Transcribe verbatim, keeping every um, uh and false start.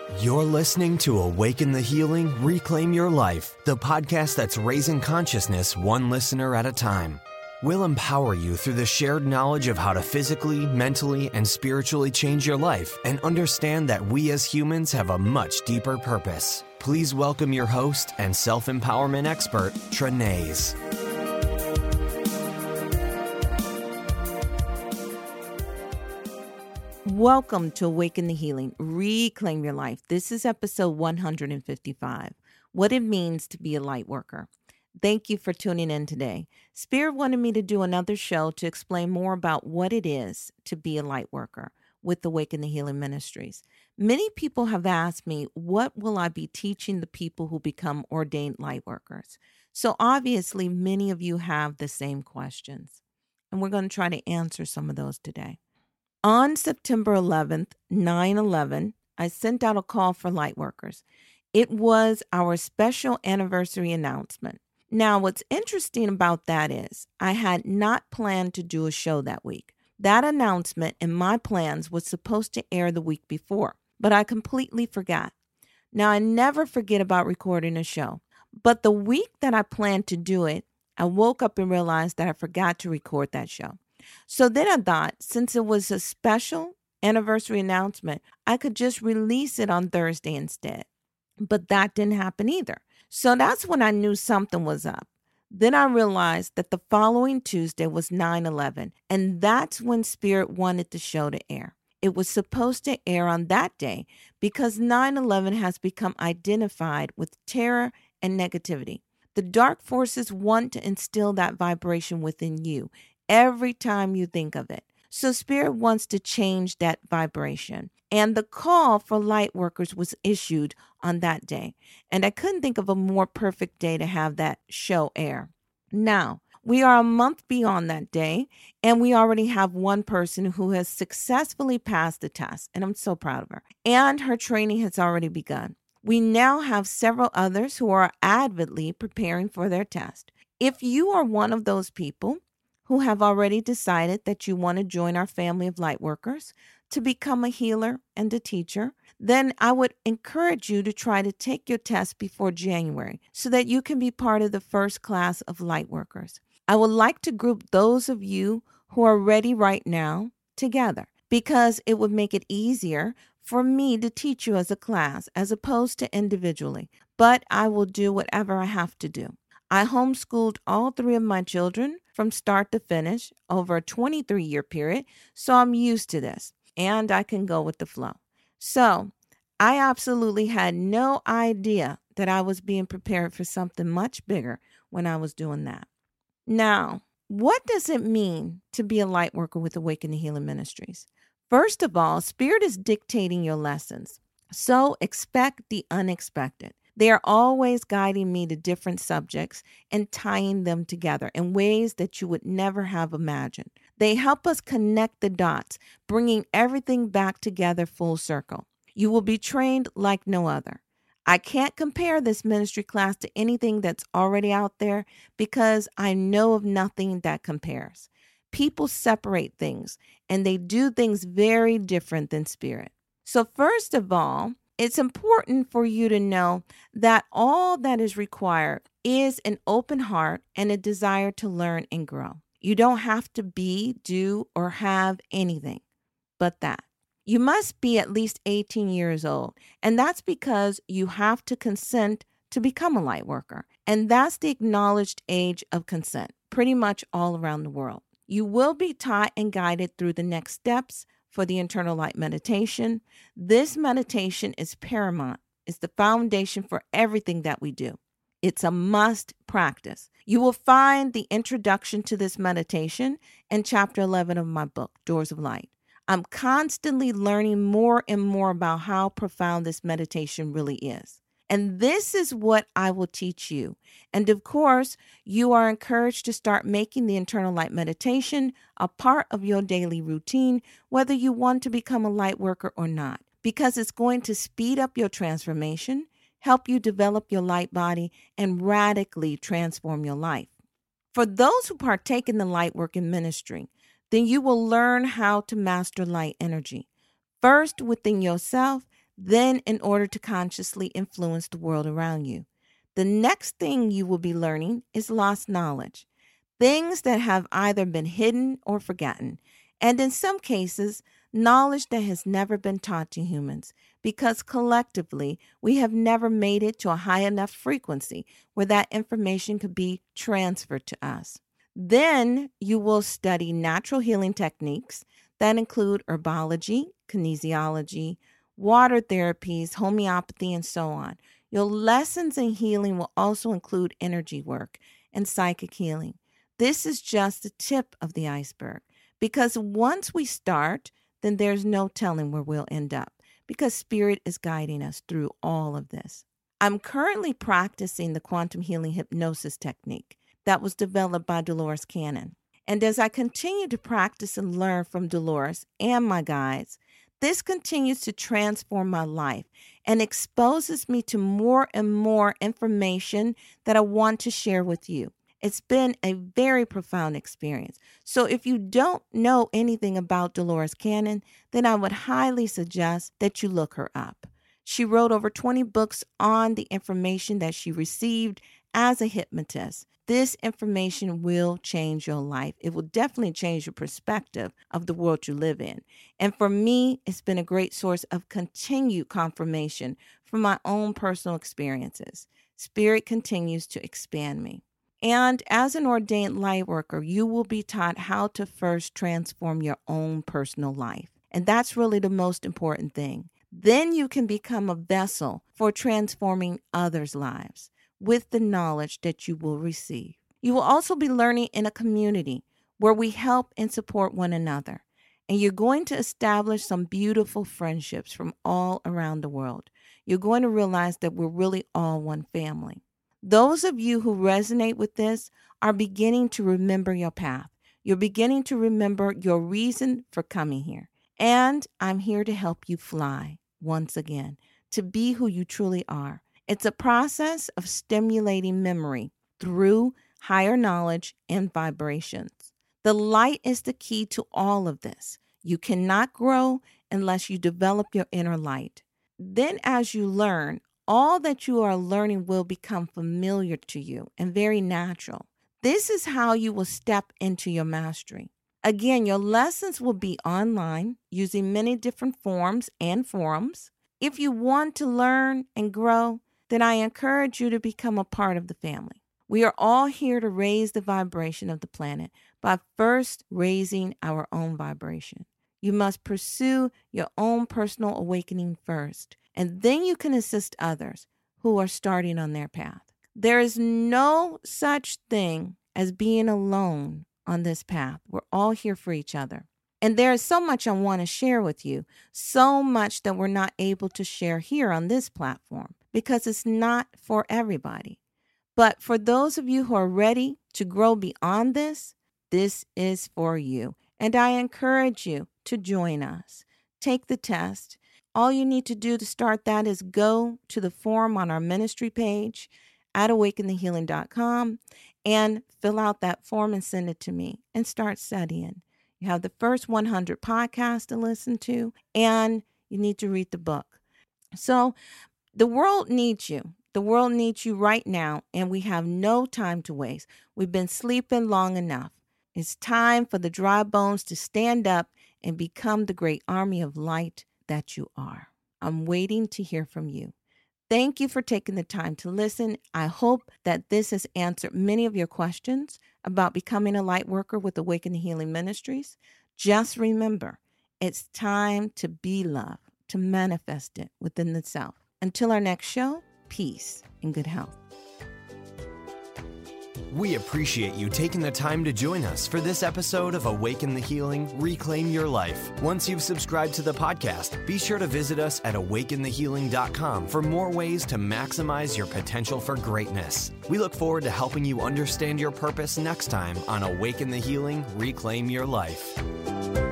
You're listening to Awaken the Healing, Reclaim Your Life, the podcast that's raising consciousness one listener at a time. We'll empower you through the shared knowledge of how to physically, mentally, and spiritually change your life and understand that we as humans have a much deeper purpose. Please welcome your host and self-empowerment expert, Trenaise. Welcome to Awaken the Healing, Reclaim Your Life. This is episode one hundred fifty-five, What It Means to Be a Light Worker. Thank you for tuning in today. Spirit wanted me to do another show to explain more about what it is to be a light worker with Awaken the Healing Ministries. Many people have asked me, what will I be teaching the people who become ordained light workers? So obviously, many of you have the same questions, and we're going to try to answer some of those today. On September eleventh, nine eleven, I sent out a call for light workers. It was our special anniversary announcement. Now, what's interesting about that is I had not planned to do a show that week. That announcement in my plans was supposed to air the week before, but I completely forgot. Now, I never forget about recording a show, but the week that I planned to do it, I woke up and realized that I forgot to record that show. So then I thought, since it was a special anniversary announcement, I could just release it on Thursday instead. But that didn't happen either. So that's when I knew something was up. Then I realized that the following Tuesday was nine eleven, and that's when Spirit wanted the show to air. It was supposed to air on that day because nine eleven has become identified with terror and negativity. The dark forces want to instill that vibration within you every time you think of it. So Spirit wants to change that vibration. And the call for light workers was issued on that day. And I couldn't think of a more perfect day to have that show air. Now, we are a month beyond that day, and we already have one person who has successfully passed the test. And I'm so proud of her. And her training has already begun. We now have several others who are avidly preparing for their test. If you are one of those people who have already decided that you want to join our family of light workers to become a healer and a teacher, then I would encourage you to try to take your test before January so that you can be part of the first class of light workers. I would like to group those of you who are ready right now together because it would make it easier for me to teach you as a class as opposed to individually. But I will do whatever I have to do. I homeschooled all three of my children from start to finish over a twenty-three year period, so I'm used to this and I can go with the flow. So I absolutely had no idea that I was being prepared for something much bigger when I was doing that. Now, what does it mean to be a light worker with Awaken the Healing Ministries? First of all, Spirit is dictating your lessons, so expect the unexpected. They are always guiding me to different subjects and tying them together in ways that you would never have imagined. They help us connect the dots, bringing everything back together full circle. You will be trained like no other. I can't compare this ministry class to anything that's already out there because I know of nothing that compares. People separate things, and they do things very different than Spirit. So first of all, it's important for you to know that all that is required is an open heart and a desire to learn and grow. You don't have to be, do, or have anything but that. You must be at least eighteen years old, and that's because you have to consent to become a light worker. And that's the acknowledged age of consent, pretty much all around the world. You will be taught and guided through the next steps for the internal light meditation. This meditation is paramount. It's the foundation for everything that we do. It's a must practice. You will find the introduction to this meditation in chapter eleven of my book, Doors of Light. I'm constantly learning more and more about how profound this meditation really is. And this is what I will teach you. And of course, you are encouraged to start making the internal light meditation a part of your daily routine, whether you want to become a light worker or not, because it's going to speed up your transformation, help you develop your light body, and radically transform your life. For those who partake in the light work in ministry, then you will learn how to master light energy, first within yourself, then in order to consciously influence the world around you. The next thing you will be learning is lost knowledge, things that have either been hidden or forgotten, and in some cases, knowledge that has never been taught to humans, because collectively, we have never made it to a high enough frequency where that information could be transferred to us. Then you will study natural healing techniques that include herbology, kinesiology, water therapies, homeopathy, and so on. Your lessons in healing will also include energy work and psychic healing. This is just the tip of the iceberg, because once we start, then there's no telling where we'll end up, because Spirit is guiding us through all of this. I'm currently practicing the quantum healing hypnosis technique that was developed by Dolores Cannon. And as I continue to practice and learn from Dolores and my guides, this continues to transform my life and exposes me to more and more information that I want to share with you. It's been a very profound experience. So if you don't know anything about Dolores Cannon, then I would highly suggest that you look her up. She wrote over twenty books on the information that she received as a hypnotist. This information will change your life. It will definitely change your perspective of the world you live in. And for me, it's been a great source of continued confirmation from my own personal experiences. Spirit continues to expand me. And as an ordained light worker, you will be taught how to first transform your own personal life. And that's really the most important thing. Then you can become a vessel for transforming others' lives with the knowledge that you will receive. You will also be learning in a community where we help and support one another. And you're going to establish some beautiful friendships from all around the world. You're going to realize that we're really all one family. Those of you who resonate with this are beginning to remember your path. You're beginning to remember your reason for coming here. And I'm here to help you fly once again, to be who you truly are. It's a process of stimulating memory through higher knowledge and vibrations. The light is the key to all of this. You cannot grow unless you develop your inner light. Then as you learn, all that you are learning will become familiar to you and very natural. This is how you will step into your mastery. Again, your lessons will be online using many different forms and forums. If you want to learn and grow, then I encourage you to become a part of the family. We are all here to raise the vibration of the planet by first raising our own vibration. You must pursue your own personal awakening first, and then you can assist others who are starting on their path. There is no such thing as being alone on this path. We're all here for each other. And there is so much I want to share with you, so much that we're not able to share here on this platform because it's not for everybody. But for those of you who are ready to grow beyond this, this is for you. And I encourage you to join us. Take the test. All you need to do to start that is go to the form on our ministry page at awaken the healing dot com and fill out that form and send it to me and start studying. You have the first one hundred podcasts to listen to, and you need to read the book. So the world needs you. The world needs you right now, and we have no time to waste. We've been sleeping long enough. It's time for the dry bones to stand up and become the great army of light that you are. I'm waiting to hear from you. Thank you for taking the time to listen. I hope that this has answered many of your questions about becoming a light worker with Awaken the Healing Ministries. Just remember, it's time to be love, to manifest it within the self. Until our next show, peace and good health. We appreciate you taking the time to join us for this episode of Awaken the Healing, Reclaim Your Life. Once you've subscribed to the podcast, be sure to visit us at awaken the healing dot com for more ways to maximize your potential for greatness. We look forward to helping you understand your purpose next time on Awaken the Healing, Reclaim Your Life.